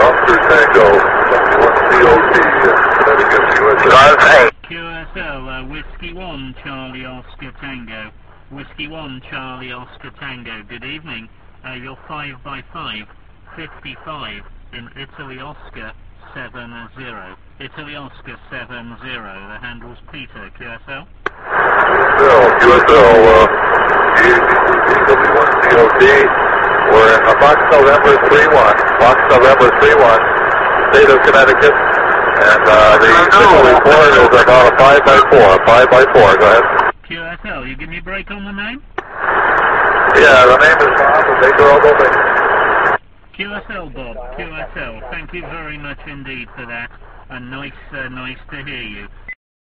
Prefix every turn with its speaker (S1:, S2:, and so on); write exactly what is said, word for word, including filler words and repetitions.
S1: Oscar Tango, seventy-one C O T, Connecticut, U S A.
S2: Q S L, uh, Whiskey one, Charlie Oscar Tango. Whiskey one, Charlie Oscar Tango. Good evening. Uh, you're five by five, fifty-five in Italy Oscar seven zero. Italy Oscar seven zero. The handle's Peter, Q S L.
S1: Q S L, uh, E W one C O T. We're in uh, Fox November three one, Fox November three one, state of Connecticut, and uh, the signal report is about a five by four, five by four, go ahead.
S2: Q S L, you give me a break on the name?
S1: Yeah, the name is Bob, the Baker Oval Baker.
S2: Q S L, Bob, Q S L, thank you very much indeed for that, and nice, uh, nice to hear you.